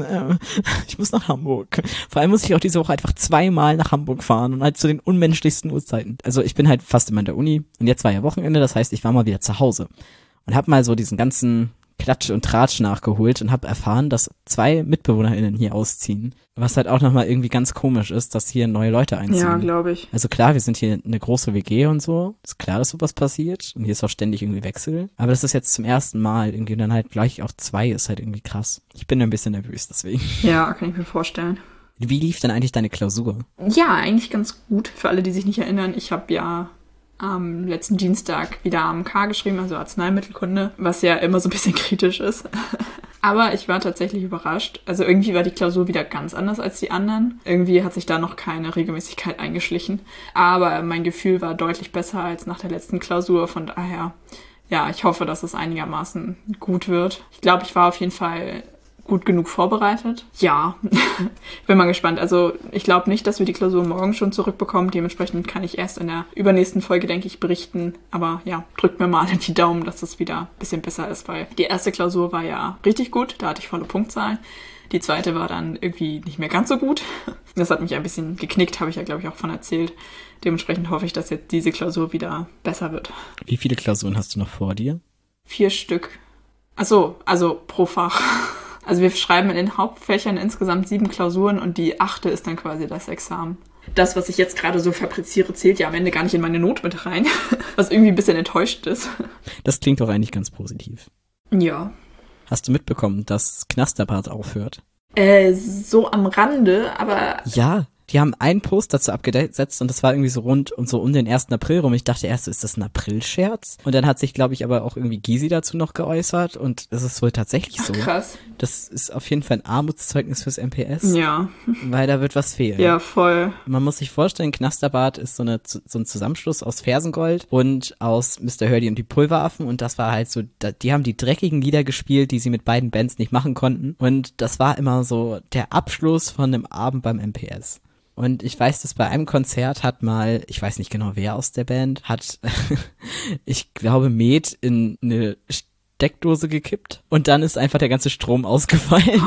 ich muss nach Hamburg. Vor allem muss ich auch diese Woche einfach 2-mal nach Hamburg fahren und halt zu den unmenschlichsten Uhrzeiten. Also ich bin halt fast immer in der Uni und jetzt war ja Wochenende, das heißt, ich war mal wieder zu Hause und hab mal so diesen ganzen Klatsch und Tratsch nachgeholt und habe erfahren, dass 2 MitbewohnerInnen hier ausziehen. Was halt auch nochmal irgendwie ganz komisch ist, dass hier neue Leute einziehen. Ja, glaube ich. Also klar, wir sind hier eine große WG und so. Ist klar, dass sowas passiert. Und hier ist auch ständig irgendwie Wechsel. Aber das ist jetzt zum ersten Mal irgendwie dann halt gleich auch 2 ist halt irgendwie krass. Ich bin ein bisschen nervös deswegen. Ja, kann ich mir vorstellen. Wie lief denn eigentlich deine Klausur? Ja, eigentlich ganz gut. Für alle, die sich nicht erinnern, ich habe ja am letzten Dienstag wieder AMK geschrieben, also Arzneimittelkunde, was ja immer so ein bisschen kritisch ist. Aber ich war tatsächlich überrascht. Also irgendwie war die Klausur wieder ganz anders als die anderen. Irgendwie hat sich da noch keine Regelmäßigkeit eingeschlichen. Aber mein Gefühl war deutlich besser als nach der letzten Klausur. Von daher, ja, ich hoffe, dass es einigermaßen gut wird. Ich glaube, ich war auf jeden Fall gut genug vorbereitet. Ja, bin mal gespannt. Also ich glaube nicht, dass wir die Klausur morgen schon zurückbekommen. Dementsprechend kann ich erst in der übernächsten Folge, denke ich, berichten. Aber ja, drückt mir mal alle die Daumen, dass es wieder ein bisschen besser ist, weil die erste Klausur war ja richtig gut. Da hatte ich volle Punktzahlen. Die zweite war dann irgendwie nicht mehr ganz so gut. Das hat mich ein bisschen geknickt, habe ich ja, glaube ich, auch von erzählt. Dementsprechend hoffe ich, dass jetzt diese Klausur wieder besser wird. Wie viele Klausuren hast du noch vor dir? 4 Stück. Ach so, also pro Fach. Also wir schreiben in den Hauptfächern insgesamt 7 Klausuren und die 8. ist dann quasi das Examen. Das, was ich jetzt gerade so fabriziere, zählt ja am Ende gar nicht in meine Note mit rein, was irgendwie ein bisschen enttäuscht ist. Das klingt doch eigentlich ganz positiv. Ja. Hast du mitbekommen, dass Knasterbart aufhört? So am Rande, aber... Ja, die haben einen Post dazu abgesetzt und das war irgendwie so rund und so um den 1. April rum. Ich dachte erst, ist das ein April-Scherz? Und dann hat sich, glaube ich, aber auch irgendwie Gysi dazu noch geäußert und es ist wohl tatsächlich so. Ach, krass. Das ist auf jeden Fall ein Armutszeugnis fürs MPS. Ja. Weil da wird was fehlen. Ja, voll. Man muss sich vorstellen, Knasterbart ist so ein Zusammenschluss aus Fersengold und aus Mr. Hurdy und die Pulveraffen und das war halt so, die haben die dreckigen Lieder gespielt, die sie mit beiden Bands nicht machen konnten und das war immer so der Abschluss von einem Abend beim MPS. Und ich weiß, dass bei einem Konzert hat mal, ich weiß nicht genau wer aus der Band, hat, ich glaube, Met in eine Steckdose gekippt und dann ist einfach der ganze Strom ausgefallen.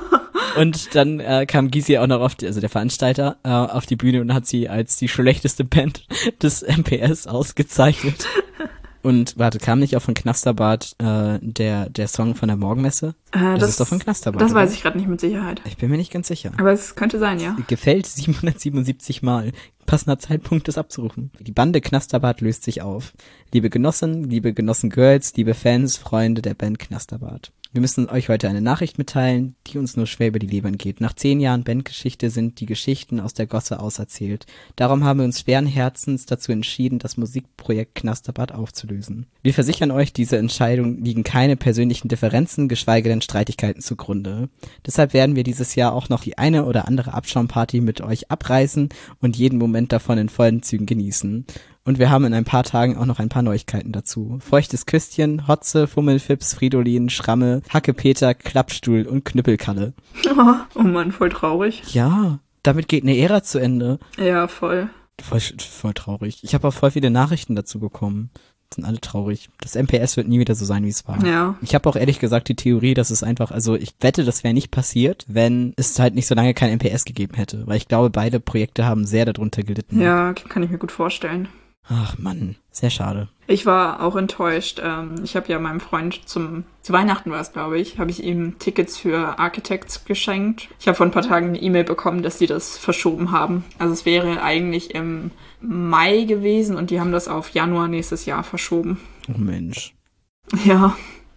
Und dann kam Gysi auch noch also der Veranstalter, auf die Bühne und hat sie als die schlechteste Band des MPS ausgezeichnet. Und warte, kam nicht auch von Knasterbart der Song von der Morgenmesse? Das ist doch von Knasterbart. Das oder? weiß ich gerade nicht mit Sicherheit. Ich bin mir nicht ganz sicher. Aber es könnte sein, ja. Gefällt 777 Mal. Passender Zeitpunkt, das abzurufen. Die Bande Knasterbart löst sich auf. Liebe Genossen Girls, liebe Fans, Freunde der Band Knasterbart. Wir müssen euch heute eine Nachricht mitteilen, die uns nur schwer über die Leber geht. Nach 10 Jahren Bandgeschichte sind die Geschichten aus der Gosse auserzählt. Darum haben wir uns schweren Herzens dazu entschieden, das Musikprojekt Knasterbart aufzulösen. Wir versichern euch, diese Entscheidung liegen keine persönlichen Differenzen, geschweige denn Streitigkeiten zugrunde. Deshalb werden wir dieses Jahr auch noch die eine oder andere Abschaumparty mit euch abreißen und jeden Moment davon in vollen Zügen genießen. Und wir haben in ein paar Tagen auch noch ein paar Neuigkeiten dazu. Feuchtes Küsschen, Hotze, Fummelfips, Fridolin, Schramme, Hackepeter, Klappstuhl und Knüppelkalle. Oh Mann, voll traurig. Ja, damit geht eine Ära zu Ende. Ja, voll. Voll traurig. Ich habe auch voll viele Nachrichten dazu bekommen. Sind alle traurig. Das MPS wird nie wieder so sein, wie es war. Ja. Ich habe auch ehrlich gesagt die Theorie, dass es einfach, also ich wette, das wäre nicht passiert, wenn es halt nicht so lange kein MPS gegeben hätte. Weil ich glaube, beide Projekte haben sehr darunter gelitten. Ja, kann ich mir gut vorstellen. Ach Mann, sehr schade. Ich war auch enttäuscht. Ich habe ja meinem Freund zu Weihnachten war es, glaube ich, habe ich ihm Tickets für Architects geschenkt. Ich habe vor ein paar Tagen eine E-Mail bekommen, dass die das verschoben haben. Also es wäre eigentlich im Mai gewesen und die haben das auf Januar nächstes Jahr verschoben. Oh Mensch. Ja,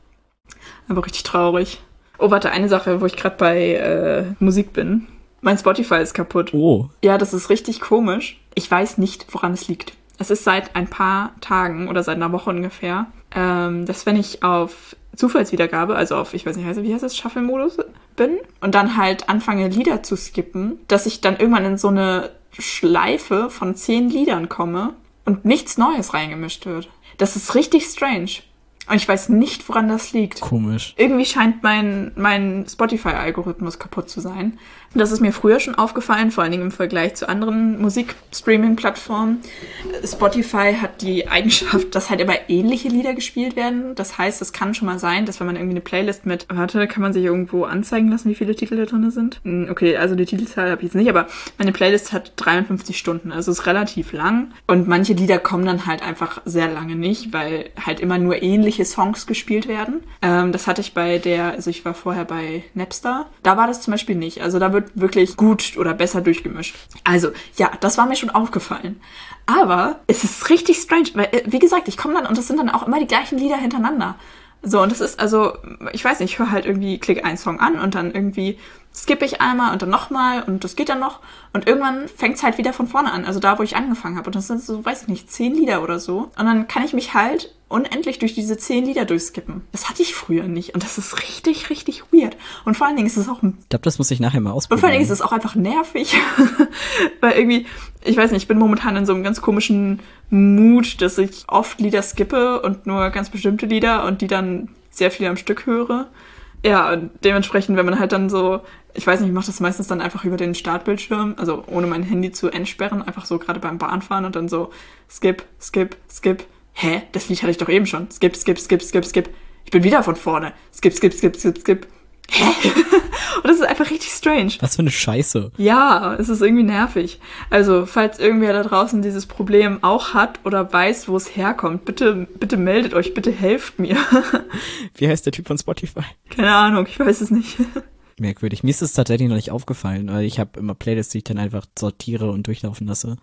aber richtig traurig. Oh, warte, eine Sache, wo ich gerade bei Musik bin. Mein Spotify ist kaputt. Oh. Ja, das ist richtig komisch. Ich weiß nicht, woran es liegt. Es ist seit ein paar Tagen oder seit einer Woche ungefähr, dass wenn ich auf Zufallswiedergabe, also auf, ich weiß nicht, wie heißt das, Shuffle-Modus bin und dann halt anfange, Lieder zu skippen, dass ich dann irgendwann in so eine Schleife von 10 Liedern komme und nichts Neues reingemischt wird. Das ist richtig strange. Und ich weiß nicht, woran das liegt. Komisch. Irgendwie scheint mein Spotify-Algorithmus kaputt zu sein. Das ist mir früher schon aufgefallen, vor allen Dingen im Vergleich zu anderen Musikstreaming-Plattformen. Spotify hat die Eigenschaft, dass halt immer ähnliche Lieder gespielt werden. Das heißt, es kann schon mal sein, dass wenn man irgendwie eine Playlist mit, kann man sich irgendwo anzeigen lassen, wie viele Titel da drin sind? Okay, also die Titelzahl habe ich jetzt nicht, aber meine Playlist hat 53 Stunden, also ist relativ lang. Und manche Lieder kommen dann halt einfach sehr lange nicht, weil halt immer nur ähnliche Songs gespielt werden. Das hatte ich ich war vorher bei Napster. Da war das zum Beispiel nicht. Also da wird wirklich gut oder besser durchgemischt. Also, ja, das war mir schon aufgefallen. Aber es ist richtig strange, weil, wie gesagt, ich komme dann und das sind dann auch immer die gleichen Lieder hintereinander. So, und das ist also, ich weiß nicht, ich höre halt irgendwie, klicke einen Song an und dann irgendwie skippe ich einmal und dann nochmal und das geht dann noch. Und irgendwann fängt es halt wieder von vorne an, also da, wo ich angefangen habe. Und das sind so, weiß ich nicht, 10 Lieder oder so. Und dann kann ich mich halt unendlich durch diese 10 Lieder durchskippen. Das hatte ich früher nicht. Und das ist richtig, richtig weird. Und vor allen Dingen ist es auch... Ich glaube, das muss ich nachher mal ausprobieren. Und vor allen Dingen ist es auch einfach nervig. Weil irgendwie, ich weiß nicht, ich bin momentan in so einem ganz komischen Mut, dass ich oft Lieder skippe und nur ganz bestimmte Lieder und die dann sehr viel am Stück höre. Ja, und dementsprechend, wenn man halt dann so, ich weiß nicht, ich mache das meistens dann einfach über den Startbildschirm, also ohne mein Handy zu entsperren, einfach so gerade beim Bahnfahren und dann so skip, skip, skip. Hä? Das Lied hatte ich doch eben schon. Skip, skip, skip, skip, skip. Ich bin wieder von vorne. Skip, skip, skip, skip, skip. Hä? Und das ist einfach richtig strange. Was für eine Scheiße. Ja, es ist irgendwie nervig. Also, falls irgendwer da draußen dieses Problem auch hat oder weiß, wo es herkommt, bitte meldet euch, bitte helft mir. Wie heißt der Typ von Spotify? Keine Ahnung, ich weiß es nicht. Merkwürdig. Mir ist es tatsächlich noch nicht aufgefallen, weil ich habe immer Playlists, die ich dann einfach sortiere und durchlaufen lasse.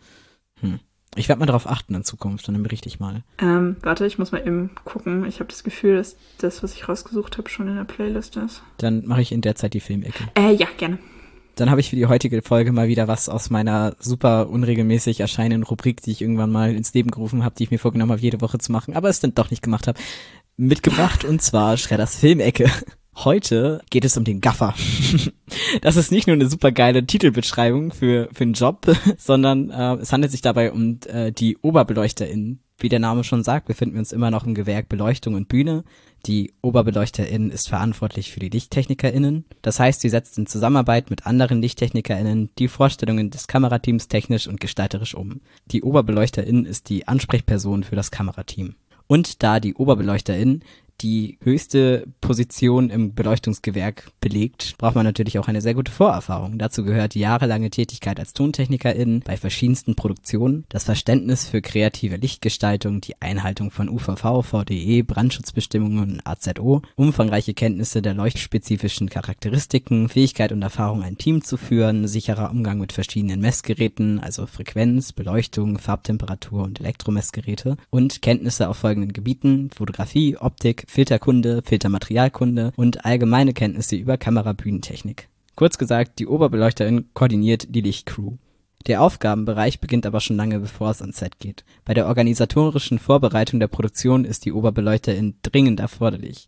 Ich werde mal darauf achten in Zukunft, dann berichte ich mal. Warte, ich muss mal eben gucken. Ich habe das Gefühl, dass das, was ich rausgesucht habe, schon in der Playlist ist. Dann mache ich in der Zeit die Filmecke. Ja, gerne. Dann habe ich für die heutige Folge mal wieder was aus meiner super unregelmäßig erscheinenden Rubrik, die ich irgendwann mal ins Leben gerufen habe, die ich mir vorgenommen habe, jede Woche zu machen, aber es dann doch nicht gemacht habe, mitgebracht, und zwar Schredders Filmecke. Heute geht es um den Gaffer. Das ist nicht nur eine super geile Titelbeschreibung für einen Job, sondern es handelt sich dabei um die OberbeleuchterInnen. Wie der Name schon sagt, befinden wir uns immer noch im Gewerk Beleuchtung und Bühne. Die OberbeleuchterInnen ist verantwortlich für die LichttechnikerInnen. Das heißt, sie setzt in Zusammenarbeit mit anderen LichttechnikerInnen die Vorstellungen des Kamerateams technisch und gestalterisch um. Die OberbeleuchterInnen ist die Ansprechperson für das Kamerateam. Und da die OberbeleuchterInnen die höchste Position im Beleuchtungsgewerk belegt, braucht man natürlich auch eine sehr gute Vorerfahrung. Dazu gehört die jahrelange Tätigkeit als Tontechnikerin bei verschiedensten Produktionen, das Verständnis für kreative Lichtgestaltung, die Einhaltung von UVV, VDE, Brandschutzbestimmungen und AZO, umfangreiche Kenntnisse der leuchtspezifischen Charakteristiken, Fähigkeit und Erfahrung, ein Team zu führen, sicherer Umgang mit verschiedenen Messgeräten, also Frequenz, Beleuchtung, Farbtemperatur und Elektromessgeräte, und Kenntnisse auf folgenden Gebieten: Fotografie, Optik, Filterkunde, Filtermaterialkunde und allgemeine Kenntnisse über Kamerabühnentechnik. Kurz gesagt, die Oberbeleuchterin koordiniert die Lichtcrew. Der Aufgabenbereich beginnt aber schon lange, bevor es ans Set geht. Bei der organisatorischen Vorbereitung der Produktion ist die Oberbeleuchterin dringend erforderlich.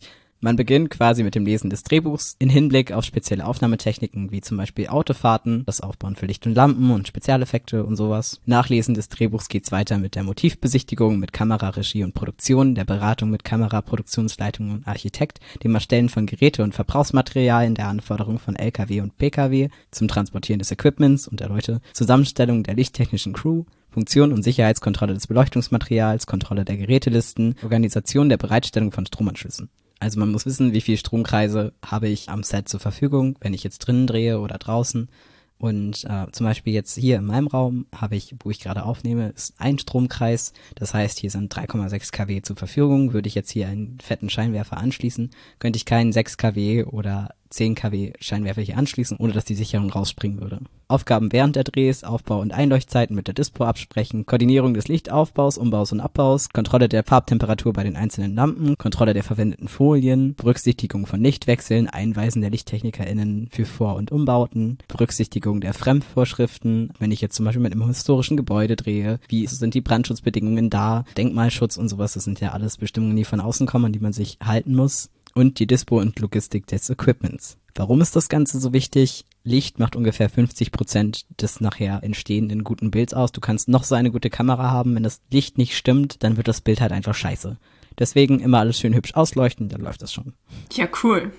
Man beginnt quasi mit dem Lesen des Drehbuchs in Hinblick auf spezielle Aufnahmetechniken wie zum Beispiel Autofahrten, das Aufbauen für Licht und Lampen und Spezialeffekte und sowas. Nach Lesen des Drehbuchs geht's weiter mit der Motivbesichtigung, mit Kamera, Regie und Produktion, der Beratung mit Kamera, Produktionsleitung und Architekt, dem Erstellen von Geräte und Verbrauchsmaterialien, der Anforderung von LKW und PKW, zum Transportieren des Equipments und der Leute, Zusammenstellung der lichttechnischen Crew, Funktion und Sicherheitskontrolle des Beleuchtungsmaterials, Kontrolle der Gerätelisten, Organisation der Bereitstellung von Stromanschlüssen. Also man muss wissen, wie viele Stromkreise habe ich am Set zur Verfügung, wenn ich jetzt drinnen drehe oder draußen. Und zum Beispiel jetzt hier in meinem Raum habe ich, wo ich gerade aufnehme, ist ein Stromkreis. Das heißt, hier sind 3,6 kW zur Verfügung. Würde ich jetzt hier einen fetten Scheinwerfer anschließen, könnte ich keinen 6 kW oder 10 kW Scheinwerfer hier anschließen, ohne dass die Sicherung rausspringen würde. Aufgaben während der Drehs, Aufbau- und Einleuchtzeiten mit der Dispo absprechen, Koordinierung des Lichtaufbaus, Umbaus und Abbaus, Kontrolle der Farbtemperatur bei den einzelnen Lampen, Kontrolle der verwendeten Folien, Berücksichtigung von Lichtwechseln, Einweisen der LichttechnikerInnen für Vor- und Umbauten, Berücksichtigung der Fremdvorschriften, wenn ich jetzt zum Beispiel mit einem historischen Gebäude drehe, wie sind die Brandschutzbedingungen da, Denkmalschutz und sowas, das sind ja alles Bestimmungen, die von außen kommen, an die man sich halten muss. Und die Dispo und Logistik des Equipments. Warum ist das Ganze so wichtig? Licht macht ungefähr 50% des nachher entstehenden guten Bilds aus. Du kannst noch so eine gute Kamera haben, wenn das Licht nicht stimmt, dann wird das Bild halt einfach scheiße. Deswegen immer alles schön hübsch ausleuchten, dann läuft das schon. Ja, cool.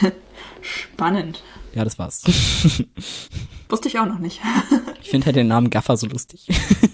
Spannend. Ja, das war's. Wusste ich auch noch nicht. Ich finde halt den Namen Gaffer so lustig.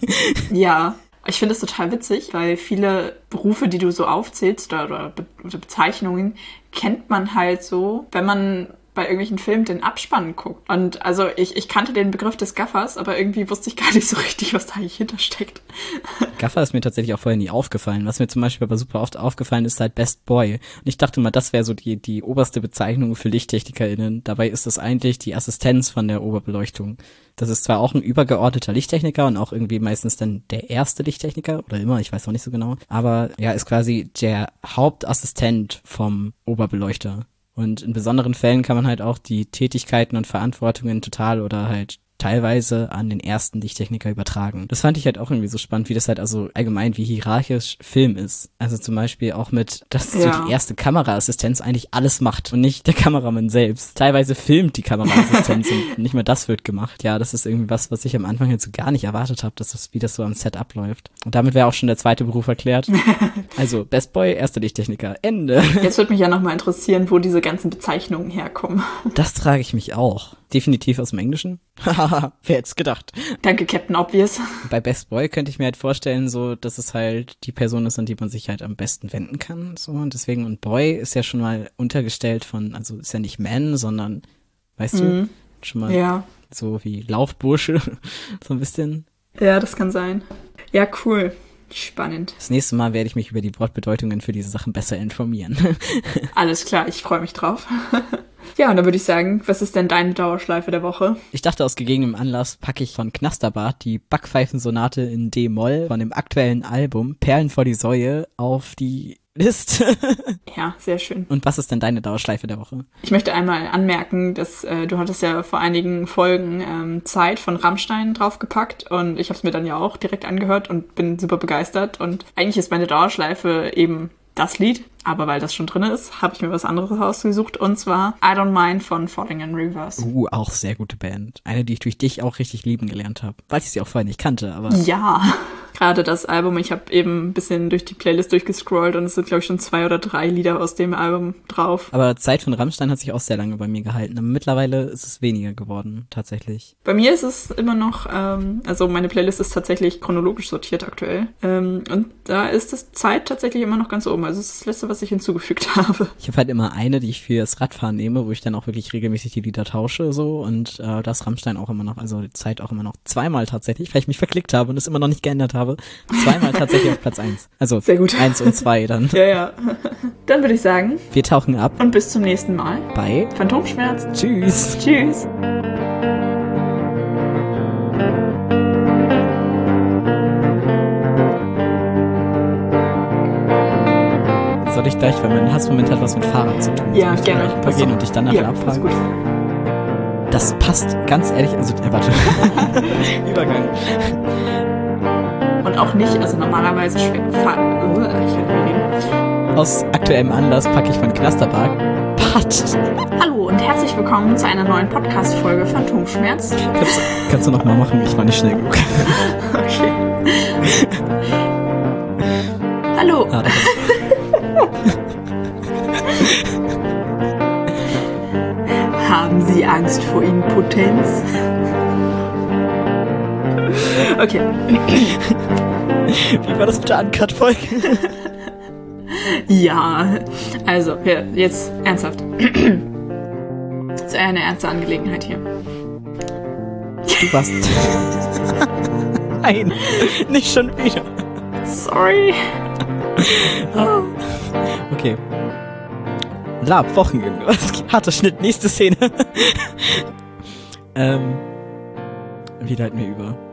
Ja. Ich finde es total witzig, weil viele Berufe, die du so aufzählst oder Bezeichnungen, kennt man halt so, wenn man bei irgendwelchen Filmen den Abspann guckt. Und also ich kannte den Begriff des Gaffers, aber irgendwie wusste ich gar nicht so richtig, was da eigentlich hintersteckt. Gaffer ist mir tatsächlich auch vorher nie aufgefallen. Was mir zum Beispiel aber super oft aufgefallen ist, halt Best Boy. Und ich dachte mal, das wäre so die oberste Bezeichnung für LichttechnikerInnen. Dabei ist das eigentlich die Assistenz von der Oberbeleuchtung. Das ist zwar auch ein übergeordneter Lichttechniker und auch irgendwie meistens dann der erste Lichttechniker oder immer, ich weiß auch nicht so genau. Aber ja, ist quasi der Hauptassistent vom Oberbeleuchter. Und in besonderen Fällen kann man halt auch die Tätigkeiten und Verantwortungen total oder halt teilweise an den ersten Lichttechniker übertragen. Das fand ich halt auch irgendwie so spannend, wie das halt also allgemein wie hierarchisch Film ist. Also zum Beispiel auch mit, dass so die erste Kameraassistenz eigentlich alles macht und nicht der Kameramann selbst. Teilweise filmt die Kameraassistenz und nicht mal das wird gemacht. Ja, das ist irgendwie was ich am Anfang jetzt so gar nicht erwartet habe, wie das so am Set abläuft. Und damit wäre auch schon der zweite Beruf erklärt. Also Best Boy, erster Lichttechniker, Ende. Jetzt würde mich ja nochmal interessieren, wo diese ganzen Bezeichnungen herkommen. Das frage ich mich auch. Definitiv aus dem Englischen. Haha, wer hätte es gedacht. Danke, Captain Obvious. Bei Best Boy könnte ich mir halt vorstellen, so, dass es halt die Person ist, an die man sich halt am besten wenden kann, so. Und deswegen, und Boy ist ja schon mal untergestellt von, also ist ja nicht Man, sondern, weißt du, schon mal so wie Laufbursche, so ein bisschen. Ja, das kann sein. Ja, cool. Spannend. Das nächste Mal werde ich mich über die Wortbedeutungen für diese Sachen besser informieren. Alles klar, ich freue mich drauf. Ja, und dann würde ich sagen, was ist denn deine Dauerschleife der Woche? Ich dachte, aus gegebenem Anlass packe ich von Knasterbart die Backpfeifensonate in D-Moll von dem aktuellen Album Perlen vor die Säue auf die Liste. Ja, sehr schön. Und was ist denn deine Dauerschleife der Woche? Ich möchte einmal anmerken, dass du hattest ja vor einigen Folgen Zeit von Rammstein draufgepackt und ich habe es mir dann ja auch direkt angehört und bin super begeistert und eigentlich ist meine Dauerschleife eben das Lied, aber weil das schon drin ist, habe ich mir was anderes ausgesucht und zwar I Don't Mind von Falling in Reverse. Auch sehr gute Band. Eine, die ich durch dich auch richtig lieben gelernt habe, weil ich sie auch vorher nicht kannte, aber... Ja, gerade das Album, ich habe eben ein bisschen durch die Playlist durchgescrollt und es sind, glaube ich, schon 2 oder 3 Lieder aus dem Album drauf. Aber Zeit von Rammstein hat sich auch sehr lange bei mir gehalten, aber mittlerweile ist es weniger geworden, tatsächlich. Bei mir ist es immer noch, also meine Playlist ist tatsächlich chronologisch sortiert aktuell und da ist das Zeit tatsächlich immer noch ganz oben. Also es ist das Letzte, was ich hinzugefügt habe. Ich habe halt immer eine, die ich fürs Radfahren nehme, wo ich dann auch wirklich regelmäßig die Lieder tausche so und das Rammstein auch immer noch, also die Zeit auch immer noch 2-mal tatsächlich, weil ich mich verklickt habe und es immer noch nicht geändert habe. 2-mal tatsächlich auf Platz 1. Also sehr gut. 1 und 2 dann. Ja. Dann würde ich sagen, wir tauchen ab. Und bis zum nächsten Mal. Bei Phantomschmerz. Tschüss. Tschüss. Soll ich gleich, weil mein Hassmoment hat was mit Fahrrad zu tun. Ja, ich gerne. Gleich gehen und dich dann nachher abfragen. Gut. Das passt ganz ehrlich, also warte. Übergang. Und auch nicht, also normalerweise ich kann nicht mehr reden. Aus aktuellem Anlass packe ich von Knasterpark Pat. Hallo und herzlich willkommen zu einer neuen Podcast-Folge Phantomschmerz. Kannst du noch mal machen? Ich war nicht schnell genug. Okay. Hallo. Ah, Haben Sie Angst vor Impotenz? Okay. Wie war das mit der Uncut-Folge? Ja, also, jetzt ernsthaft. Das ist eine ernste Angelegenheit hier. Du warst... Nein, nicht schon wieder. Sorry. Okay. Lab, Wochenende. Harter Schnitt, nächste Szene. Wie leiten wir über?